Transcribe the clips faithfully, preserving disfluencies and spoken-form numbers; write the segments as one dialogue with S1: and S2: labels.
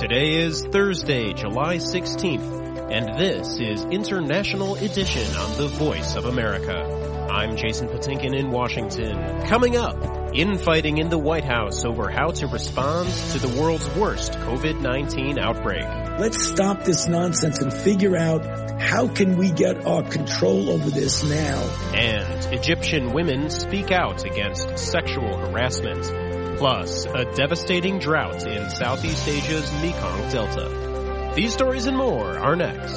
S1: Today is Thursday, July sixteenth, and this is International Edition on the Voice of America. I'm Jason Patinkin in Washington. Coming up, infighting in the White House over how to respond to the world's worst COVID nineteen outbreak.
S2: Let's stop this nonsense and figure out how can we get our control over this now.
S1: And Egyptian women speak out against sexual harassment. Plus, a devastating drought in Southeast Asia's Mekong Delta. These stories and more are next.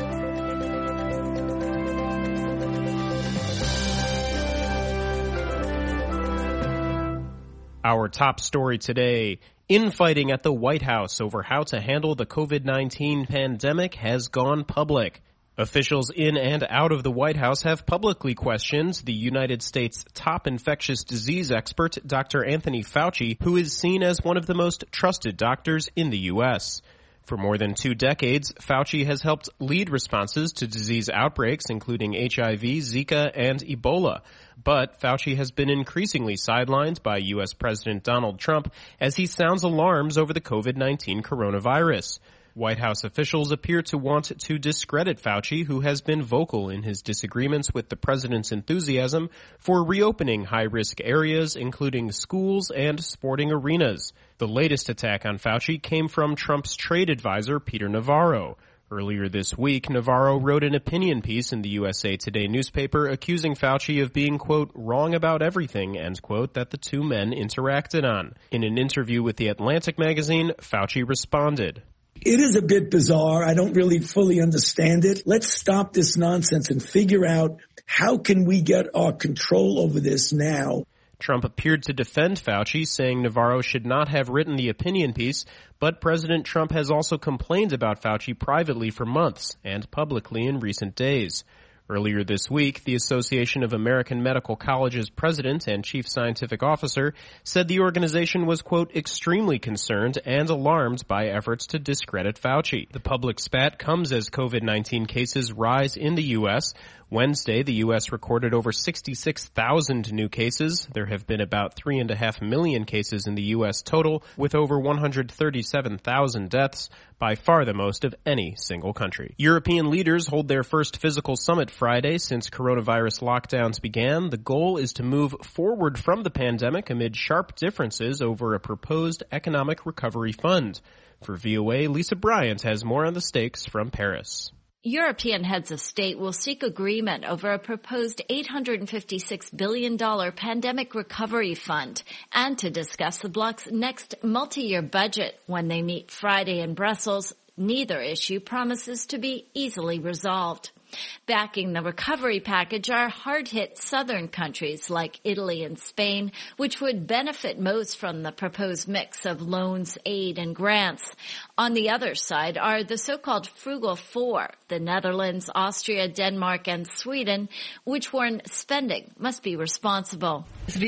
S1: Our top story today, infighting at the White House over how to handle the COVID nineteen pandemic has gone public. Officials in and out of the White House have publicly questioned the United States' top infectious disease expert, Doctor Anthony Fauci, who is seen as one of the most trusted doctors in the U S. For more than two decades, Fauci has helped lead responses to disease outbreaks, including H I V, Zika, and Ebola. But Fauci has been increasingly sidelined by U S President Donald Trump as he sounds alarms over the COVID nineteen coronavirus. White House officials appear to want to discredit Fauci, who has been vocal in his disagreements with the president's enthusiasm for reopening high-risk areas, including schools and sporting arenas. The latest attack on Fauci came from Trump's trade advisor, Peter Navarro. Earlier this week, Navarro wrote an opinion piece in the U S A Today newspaper accusing Fauci of being, quote, wrong about everything, end quote, that the two men interacted on. In an interview with The Atlantic magazine, Fauci responded.
S2: It is a bit bizarre. I don't really fully understand it. Let's stop this nonsense and figure out how can we get our control over this now.
S1: Trump appeared to defend Fauci, saying Navarro should not have written the opinion piece, but President Trump has also complained about Fauci privately for months and publicly in recent days. Earlier this week, the Association of American Medical Colleges president and chief scientific officer said the organization was, quote, extremely concerned and alarmed by efforts to discredit Fauci. The public spat comes as COVID nineteen cases rise in the U S. Wednesday, the U S recorded over sixty-six thousand new cases. There have been about three and a half million cases in the U S total, with over one hundred thirty-seven thousand deaths, by far the most of any single country. European leaders hold their first physical summit Friday since coronavirus lockdowns began. The goal is to move forward from the pandemic amid sharp differences over a proposed economic recovery fund. For V O A, Lisa Bryant has more on the stakes from Paris.
S3: European heads of state will seek agreement over a proposed eight hundred fifty-six billion dollars pandemic recovery fund and to discuss the bloc's next multi-year budget. When they meet Friday in Brussels, neither issue promises to be easily resolved. Backing the recovery package are hard-hit southern countries like Italy and Spain, which would benefit most from the proposed mix of loans, aid, and grants. On the other side are the so-called Frugal Four, the Netherlands, Austria, Denmark, and Sweden, which warn spending must be responsible.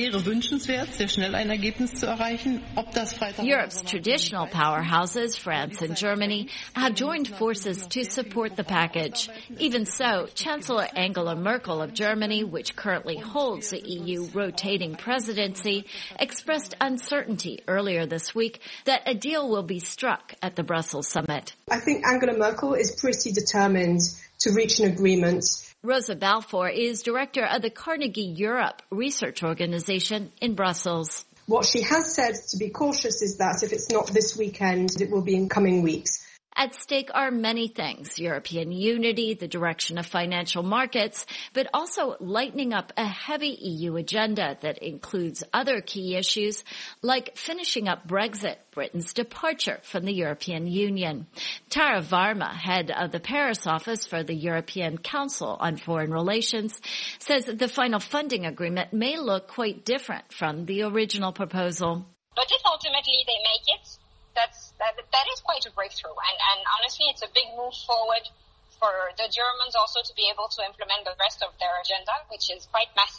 S3: Europe's traditional powerhouses, France and Germany, have joined forces to support the package. Even so, Chancellor Angela Merkel of Germany, which currently holds the E U rotating presidency, expressed uncertainty earlier this week that a deal will be struck at the Brussels summit.
S4: I think Angela Merkel is pretty determined to reach an agreement.
S3: Rosa Balfour is director of the Carnegie Europe research organization in Brussels.
S4: What she has said, to be cautious, is that if it's not this weekend, it will be in coming weeks.
S3: At stake are many things: European unity, the direction of financial markets, but also lightening up a heavy E U agenda that includes other key issues like finishing up Brexit, Britain's departure from the European Union. Tara Varma, head of the Paris office for the European Council on Foreign Relations, says the final funding agreement may look quite different from the original proposal.
S5: But if ultimately they make it, That's, that, that is quite a breakthrough. And, and honestly, it's a big move forward for the Germans also to be able to implement the rest of their agenda, which is quite massive.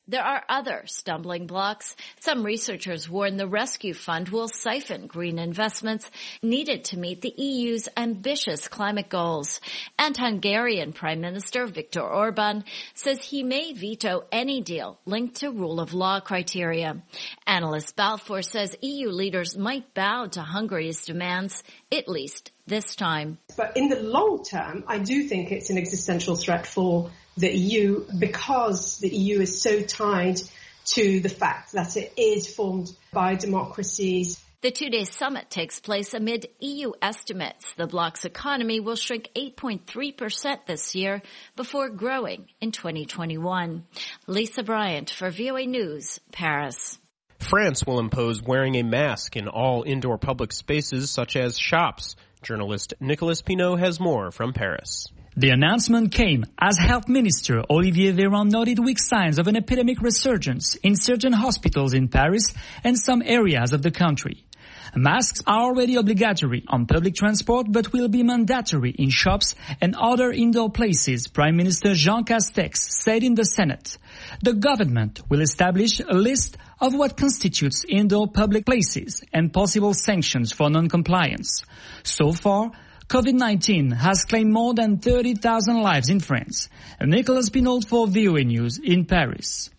S3: There are other stumbling blocks. Some researchers warn the rescue fund will siphon green investments needed to meet the E U's ambitious climate goals. And Hungarian Prime Minister Viktor Orban says he may veto any deal linked to rule of law criteria. Analyst Balfour says E U leaders might bow to Hungary's demands, at least this time.
S4: But in the long term, I do think it's an existential threat for the E U because the E U is so tied to the fact that it is formed by democracies.
S3: The two-day summit takes place amid E U estimates the bloc's economy will shrink eight point three percent this year before growing in twenty twenty-one. Lisa Bryant for V O A News, Paris.
S1: France will impose wearing a mask in all indoor public spaces such as shops. Journalist Nicolas Pinault has more from Paris.
S6: The announcement came as Health Minister Olivier Véran noted weak signs of an epidemic resurgence in certain hospitals in Paris and some areas of the country. Masks are already obligatory on public transport but will be mandatory in shops and other indoor places, Prime Minister Jean Castex said in the Senate. The government will establish a list of what constitutes indoor public places and possible sanctions for non-compliance. So far, COVID nineteen has claimed more than thirty thousand lives in France. Nicolas Pinault for V O A News in Paris.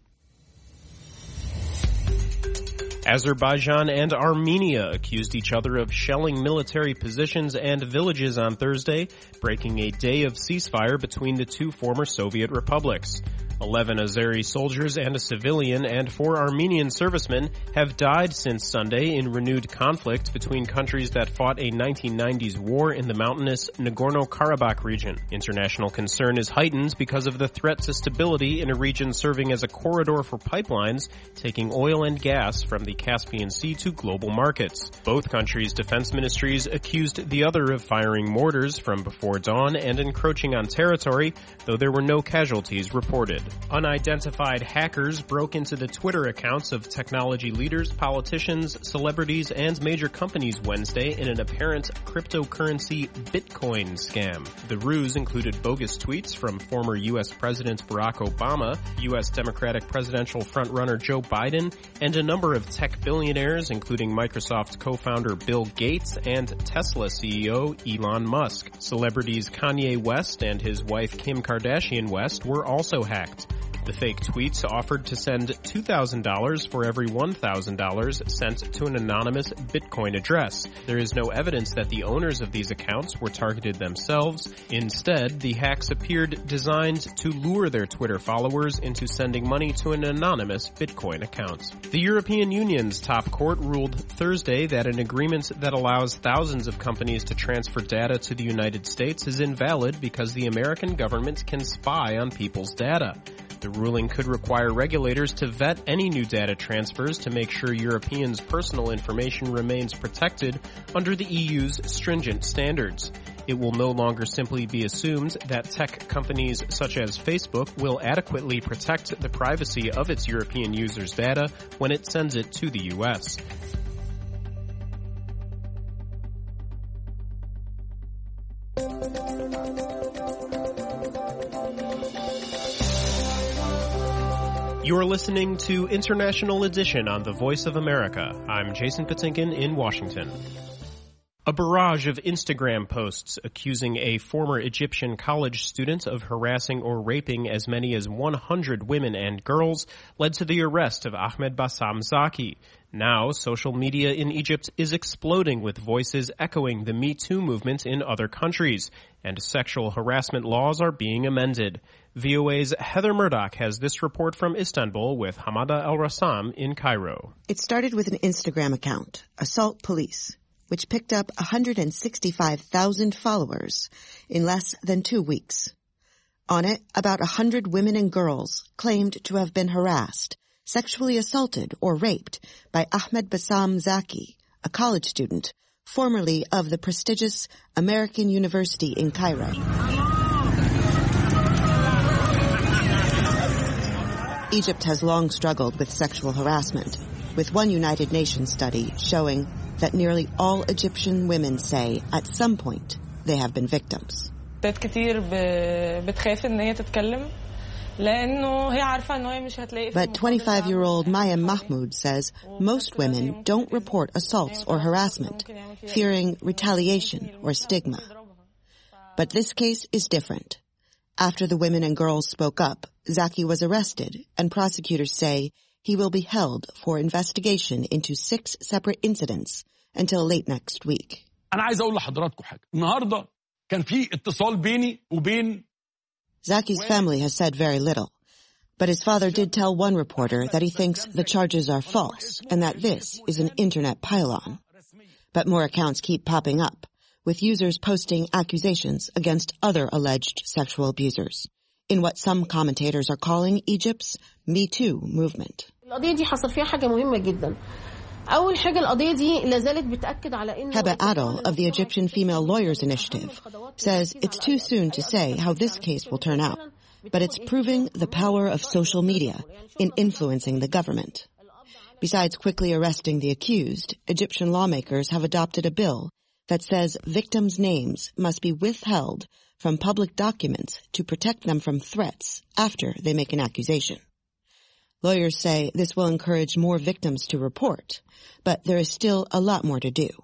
S1: Azerbaijan and Armenia accused each other of shelling military positions and villages on Thursday, breaking a day of ceasefire between the two former Soviet republics. Eleven Azeri soldiers and a civilian and four Armenian servicemen have died since Sunday in renewed conflict between countries that fought a nineteen nineties war in the mountainous Nagorno-Karabakh region. International concern is heightened because of the threat to stability in a region serving as a corridor for pipelines, taking oil and gas from the Caspian Sea to global markets. Both countries' defense ministries accused the other of firing mortars from before dawn and encroaching on territory, though there were no casualties reported. Unidentified hackers broke into the Twitter accounts of technology leaders, politicians, celebrities, and major companies Wednesday in an apparent cryptocurrency Bitcoin scam. The ruse included bogus tweets from former U S President Barack Obama, U S Democratic presidential frontrunner Joe Biden, and a number of tech billionaires, including Microsoft co-founder Bill Gates and Tesla C E O Elon Musk. Celebrities Kanye West and his wife Kim Kardashian West were also hacked. The fake tweets offered to send two thousand dollars for every one thousand dollars sent to an anonymous Bitcoin address. There is no evidence that the owners of these accounts were targeted themselves. Instead, the hacks appeared designed to lure their Twitter followers into sending money to an anonymous Bitcoin account. The European Union's top court ruled Thursday that an agreement that allows thousands of companies to transfer data to the United States is invalid because the American government can spy on people's data. The ruling could require regulators to vet any new data transfers to make sure Europeans' personal information remains protected under the E U's stringent standards. It will no longer simply be assumed that tech companies such as Facebook will adequately protect the privacy of its European users' data when it sends it to the U S. You're listening to International Edition on the Voice of America. I'm Jason Patinkin in Washington. A barrage of Instagram posts accusing a former Egyptian college student of harassing or raping as many as one hundred women and girls led to the arrest of Ahmed Bassam Zaki. Now, social media in Egypt is exploding with voices echoing the Me Too movement in other countries, and sexual harassment laws are being amended. V O A's Heather Murdoch has this report from Istanbul with Hamada El-Rassam in Cairo.
S7: It started with an Instagram account, Assault Police, which picked up one hundred sixty-five thousand followers in less than two weeks. On it, about one hundred women and girls claimed to have been harassed, sexually assaulted, or raped by Ahmed Bassam Zaki, a college student, formerly of the prestigious American University in Cairo. Egypt has long struggled with sexual harassment, with one United Nations study showing that nearly all Egyptian women say at some point they have been victims. But twenty-five-year-old Maya Mahmoud says most women don't report assaults or harassment, fearing retaliation or stigma. But this case is different. After the women and girls spoke up, Zaki was arrested, and prosecutors say he will be held for investigation into six separate incidents until late next week. Zaki's family has said very little, but his father did tell one reporter that he thinks the charges are false and that this is an internet pile-on. But more accounts keep popping up, with users posting accusations against other alleged sexual abusers, in what some commentators are calling Egypt's Me Too movement. Heba Adel of the Egyptian Female Lawyers Initiative says it's too soon to say how this case will turn out, but it's proving the power of social media in influencing the government. Besides quickly arresting the accused, Egyptian lawmakers have adopted a bill that says victims' names must be withheld from public documents to protect them from threats after they make an accusation. Lawyers say this will encourage more victims to report, but there is still a lot more to do.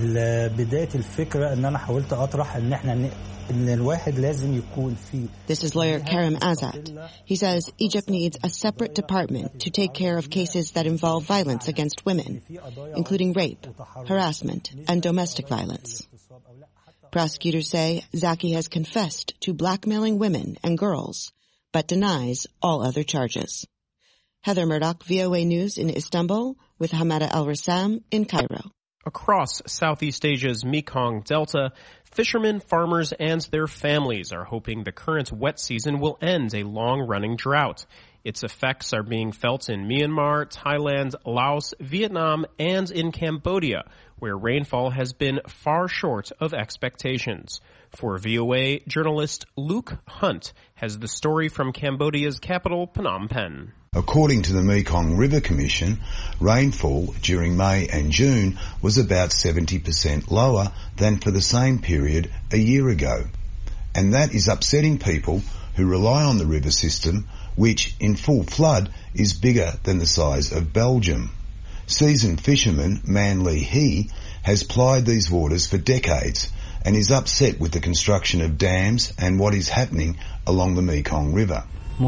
S7: This is lawyer Karim Azad. He says Egypt needs a separate department to take care of cases that involve violence against women, including rape, harassment, and domestic violence. Prosecutors say Zaki has confessed to blackmailing women and girls, but denies all other charges. Heather Murdoch, V O A News in Istanbul, with Hamada Al-Rassam in Cairo.
S1: Across Southeast Asia's Mekong Delta, fishermen, farmers, and their families are hoping the current wet season will end a long-running drought. Its effects are being felt in Myanmar, Thailand, Laos, Vietnam, and in Cambodia, where rainfall has been far short of expectations. For V O A, journalist Luke Hunt has the story from Cambodia's capital, Phnom Penh.
S8: According to the Mekong River Commission, rainfall during May and June was about seventy percent lower than for the same period a year ago. And that is upsetting people who rely on the river system, which in full flood is bigger than the size of Belgium. Seasoned fisherman Man Lee Hee has plied these waters for decades and is upset with the construction of dams and what is happening along the Mekong River.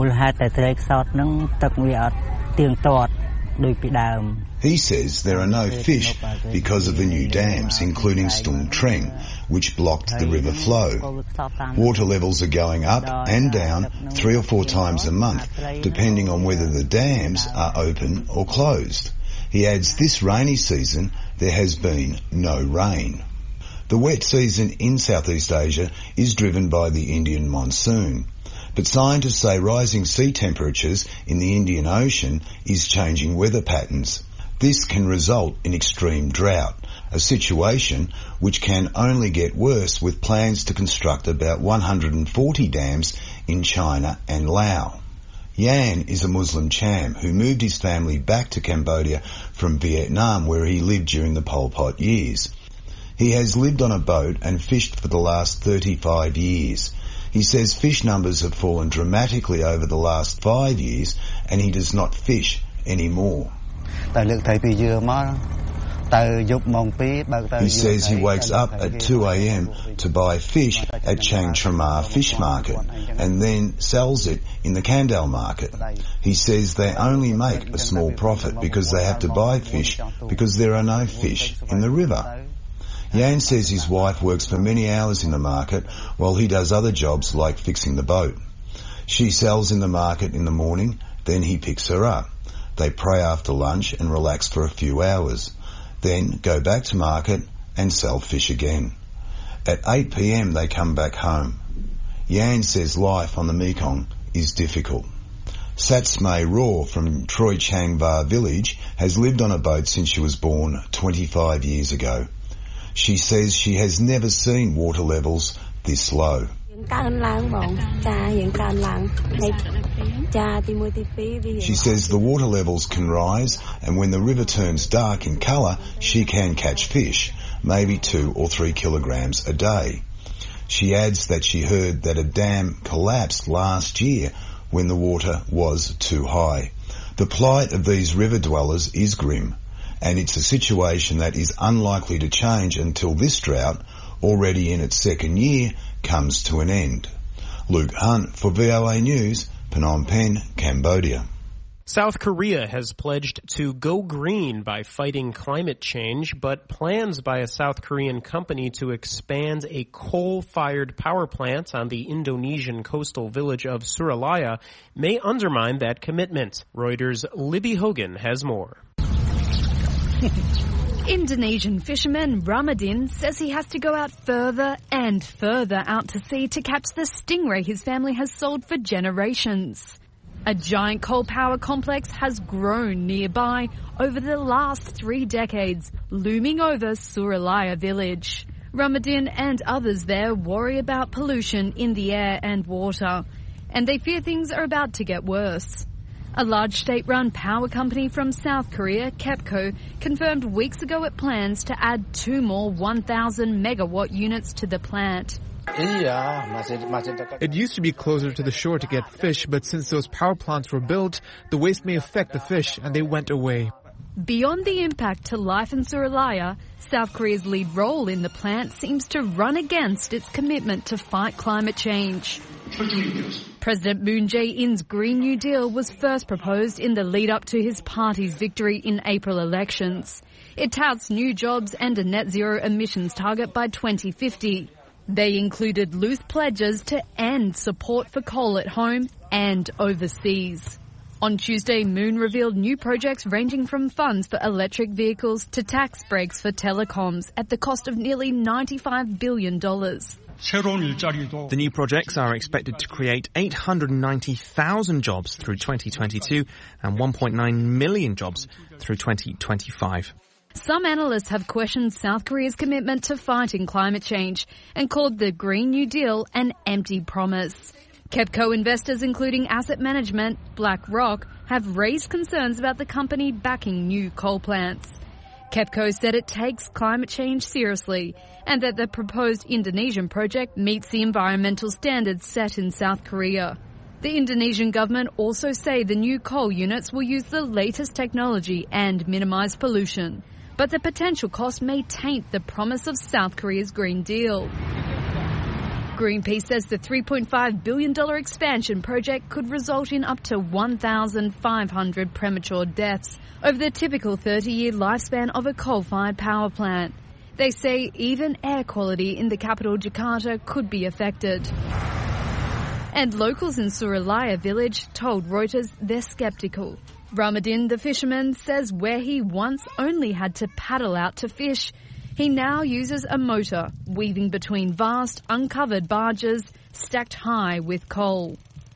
S8: He says there are no fish because of the new dams, including Stung Treng, which blocked the river flow. Water levels are going up and down three or four times a month, depending on whether the dams are open or closed. He adds this rainy season there has been no rain. The wet season in Southeast Asia is driven by the Indian monsoon. But scientists say rising sea temperatures in the Indian Ocean is changing weather patterns. This can result in extreme drought, a situation which can only get worse with plans to construct about one hundred forty dams in China and Laos. Yan is a Muslim Cham who moved his family back to Cambodia from Vietnam, where he lived during the Pol Pot years. He has lived on a boat and fished for the last thirty-five years. He says fish numbers have fallen dramatically over the last five years and he does not fish anymore. He says he wakes up at two a.m. to buy fish at Chang Tramar Fish Market and then sells it in the Kandal Market. He says they only make a small profit because they have to buy fish because there are no fish in the river. Yan says his wife works for many hours in the market while he does other jobs like fixing the boat. She sells in the market in the morning, then he picks her up. They pray after lunch and relax for a few hours, then go back to market and sell fish again. At eight p.m. they come back home. Yan says life on the Mekong is difficult. Satsmay Raw from Troy Chang Va village has lived on a boat since she was born twenty-five years ago. She says she has never seen water levels this low. She says the water levels can rise, and when the river turns dark in colour, she can catch fish, maybe two or three kilograms a day. She adds that she heard that a dam collapsed last year, when the water was too high. The plight of these river dwellers is grim, and it's a situation that is unlikely to change until this drought, already in its second year, comes to an end. Luke Hunt for V O A News, Phnom Penh, Cambodia.
S1: South Korea has pledged to go green by fighting climate change, but plans by a South Korean company to expand a coal-fired power plant on the Indonesian coastal village of Suralaya may undermine that commitment. Reuters' Libby Hogan has more.
S9: Indonesian fisherman Ramadan says he has to go out further and further out to sea to catch the stingray his family has sold for generations. A giant coal power complex has grown nearby over the last three decades, looming over Suralaya village. Ramadan and others there worry about pollution in the air and water, and they fear things are about to get worse. A large state-run power company from South Korea, KEPCO, confirmed weeks ago it plans to add two more one thousand megawatt units to the plant.
S10: It used to be closer to the shore to get fish, but since those power plants were built, the waste may affect the fish, and they went away.
S9: Beyond the impact to life in Suralaya, South Korea's lead role in the plant seems to run against its commitment to fight climate change. President Moon Jae-in's Green New Deal was first proposed in the lead-up to his party's victory in April elections. It touts new jobs and a net zero emissions target by twenty fifty. They included loose pledges to end support for coal at home and overseas. On Tuesday, Moon revealed new projects ranging from funds for electric vehicles to tax breaks for telecoms at the cost of nearly ninety-five billion dollars.
S11: The new projects are expected to create eight hundred ninety thousand jobs through twenty twenty-two and one point nine million jobs through twenty twenty-five.
S9: Some analysts have questioned South Korea's commitment to fighting climate change and called the Green New Deal an empty promise. KEPCO investors, including asset management BlackRock, have raised concerns about the company backing new coal plants. KEPCO said it takes climate change seriously and that the proposed Indonesian project meets the environmental standards set in South Korea. The Indonesian government also say the new coal units will use the latest technology and minimise pollution. But the potential cost may taint the promise of South Korea's Green Deal. Greenpeace says the three point five billion dollars expansion project could result in up to one thousand five hundred premature deaths over the typical thirty-year lifespan of a coal-fired power plant. They say even air quality in the capital Jakarta could be affected. And locals in Suralaya village told Reuters they're sceptical. Ramadan, the fisherman, says where he once only had to paddle out to fish, he now uses a motor, weaving between vast, uncovered barges stacked high with coal.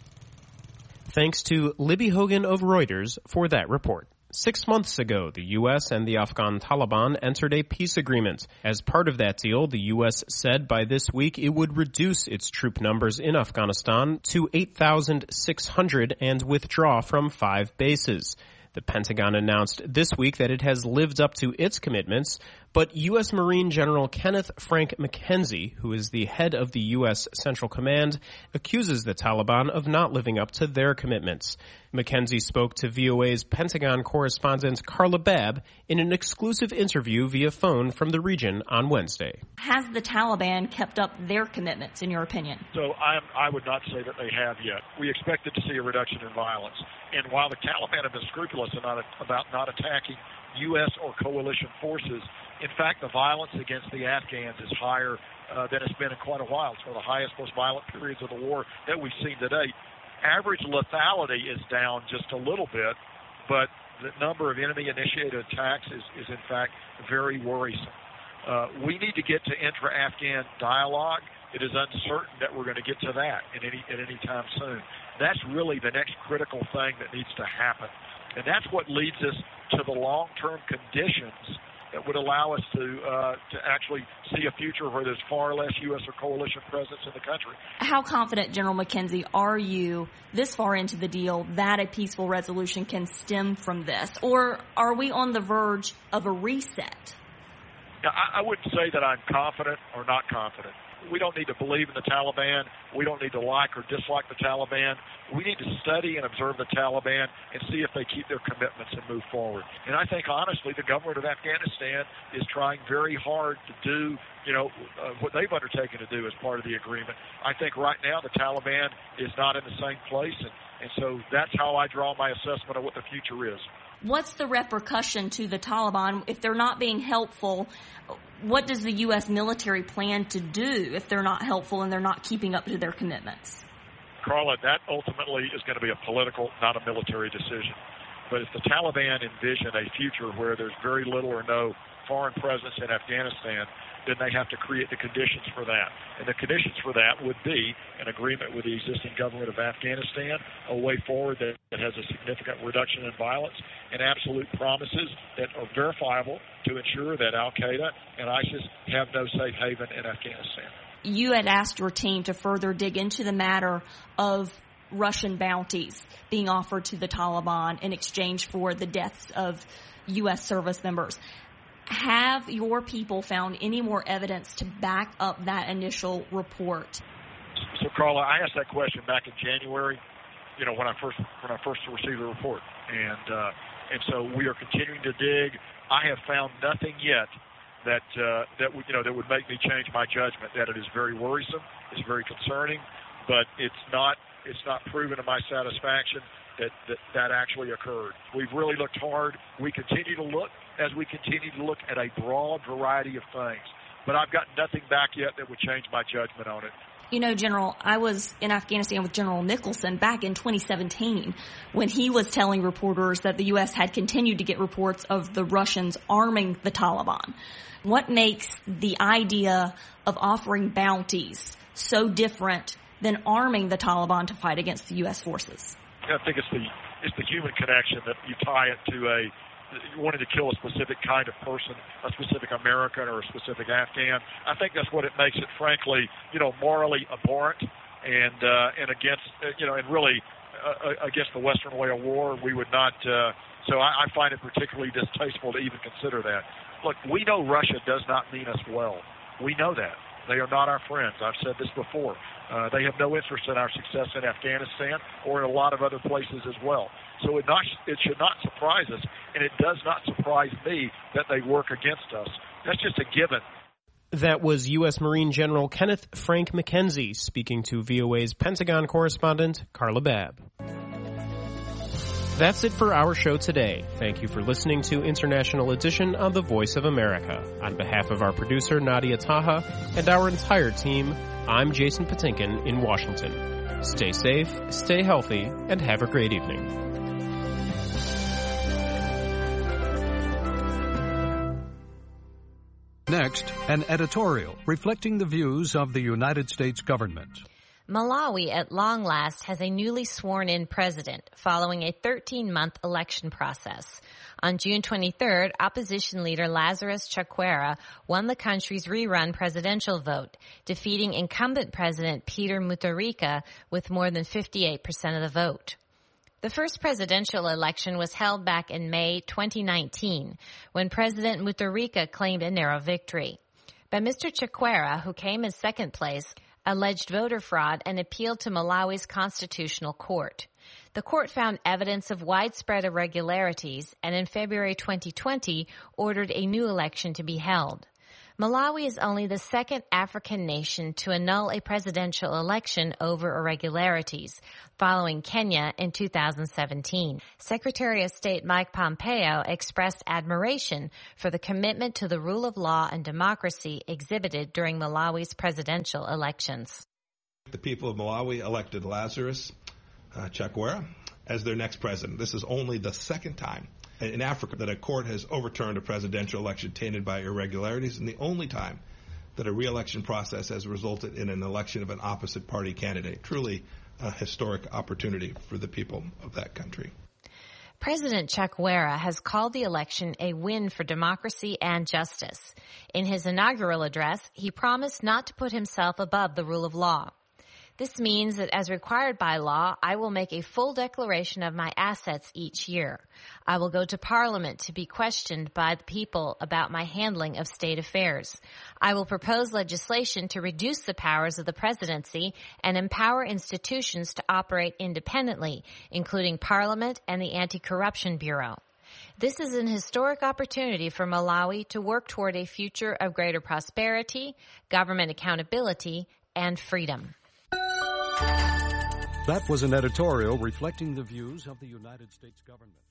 S1: Thanks to Libby Hogan of Reuters for that report. Six months ago, the U S and the Afghan Taliban entered a peace agreement. As part of that deal, the U S said by this week it would reduce its troop numbers in Afghanistan to eight thousand six hundred and withdraw from five bases. The Pentagon announced this week that it has lived up to its commitments, but U S Marine General Kenneth Frank McKenzie, who is the head of the U S Central Command, accuses the Taliban of not living up to their commitments. McKenzie spoke to V O A's Pentagon correspondent Carla Babb in an exclusive interview via phone from the region on Wednesday.
S12: Has the Taliban kept up their commitments, in your opinion?
S13: So I'm, I would not say that they have yet. We expected to see a reduction in violence. And while the Taliban have been scrupulous about, about not attacking U S or coalition forces, in fact, the violence against the Afghans is higher uh, than it's been in quite a while. It's one of the highest, most violent periods of the war that we've seen to date. Average lethality is down just a little bit, but the number of enemy-initiated attacks is, is in fact, very worrisome. Uh, we need to get to intra-Afghan dialogue. It is uncertain that we're going to get to that at any, at any time soon. That's really the next critical thing that needs to happen. And that's what leads us to the long-term conditions that would allow us to uh, to actually see a future where there's far less U S or coalition presence in the country.
S12: How confident, General McKenzie, are you this far into the deal that a peaceful resolution can stem from this? Or are we on the verge of a reset?
S13: Now, I, I wouldn't say that I'm confident or not confident. we don't need to believe in the Taliban. We don't need to like or dislike the Taliban. We need to study and observe the Taliban and see if they keep their commitments and move forward. And I think, honestly, the government of Afghanistan is trying very hard to do, you know, uh, what they've undertaken to do as part of the agreement. I think right now the Taliban is not in the same place, and, and so that's how I draw my assessment of what the future is.
S12: What's the repercussion to the Taliban if they're not being helpful? What does the U S military plan to do if they're not helpful and they're not keeping up to their commitments?
S13: Carla, that ultimately is going to be a political, not a military decision. But if the Taliban envision a future where there's very little or no foreign presence in Afghanistan, then they have to create the conditions for that. And the conditions for that would be an agreement with the existing government of Afghanistan, a way forward that, that has a significant reduction in violence, and absolute promises that are verifiable to ensure that al-Qaeda and ISIS have no safe haven in Afghanistan.
S12: You had asked your team to further dig into the matter of Russian bounties being offered to the Taliban in exchange for the deaths of U S service members. Have your people found any more evidence to back up that initial report?
S13: So, Carla, I asked that question back in January, you know, when I first when I first received the report, and uh, and so we are continuing to dig. I have found nothing yet that uh, that would you know that would make me change my judgment. That it is very worrisome, it's very concerning, but it's not it's not proven to my satisfaction that that, that actually occurred. We've really looked hard. We continue to look as we continue to look at a broad variety of things, but I've got nothing back yet that would change my judgment on it.
S12: You know, General, I was in Afghanistan with General Nicholson back in twenty seventeen when he was telling reporters that the U S had continued to get reports of the Russians arming the Taliban. What makes the idea of offering bounties so different than arming the Taliban to fight against the U S forces?
S13: I think it's the it's the human connection that you tie it to a wanting to kill a specific kind of person, a specific American or a specific Afghan. I think that's what it makes it, frankly, you know, morally abhorrent and uh, and against, uh, you know, and really uh, against the Western way of war. We would not. Uh, so I, I find it particularly distasteful to even consider that. Look, we know Russia does not mean us well. We know that. They are not our friends. I've said this before. Uh, they have no interest in our success in Afghanistan or in a lot of other places as well. So it, not, it should not surprise us, and it does not surprise me that they work against us. That's just a given.
S1: That was U S Marine General Kenneth Frank McKenzie speaking to V O A's Pentagon correspondent, Carla Babb. That's it for our show today. Thank you for listening to International Edition on the Voice of America. On behalf of our producer, Nadia Taha, and our entire team, I'm Jason Patinkin in Washington. Stay safe, stay healthy, and have a great evening.
S14: Next, an editorial reflecting the views of the United States government.
S15: Malawi, at long last, has a newly sworn-in president following a thirteen-month election process. On June twenty-third, opposition leader Lazarus Chakwera won the country's rerun presidential vote, defeating incumbent President Peter Mutharika with more than fifty-eight percent of the vote. The first presidential election was held back in May twenty nineteen, when President Mutharika claimed a narrow victory. But Mister Chakwera, who came in second place, alleged voter fraud and appealed to Malawi's constitutional court. The court found evidence of widespread irregularities and in February twenty twenty ordered a new election to be held. Malawi is only the second African nation to annul a presidential election over irregularities, following Kenya in two thousand seventeen. Secretary of State Mike Pompeo expressed admiration for the commitment to the rule of law and democracy exhibited during Malawi's presidential elections.
S16: The people of Malawi elected Lazarus uh, Chakwera as their next president. This is only the second time in Africa that a court has overturned a presidential election tainted by irregularities, and the only time that a re-election process has resulted in an election of an opposite party candidate. Truly a historic opportunity for the people of that country.
S15: President Chakwera has called the election a win for democracy and justice. In his inaugural address, he promised not to put himself above the rule of law. This means that as required by law, I will make a full declaration of my assets each year. I will go to Parliament to be questioned by the people about my handling of state affairs. I will propose legislation to reduce the powers of the presidency and empower institutions to operate independently, including Parliament and the Anti-Corruption Bureau. This is an historic opportunity for Malawi to work toward a future of greater prosperity, government accountability, and freedom.
S14: That was an editorial reflecting the views of the United States government.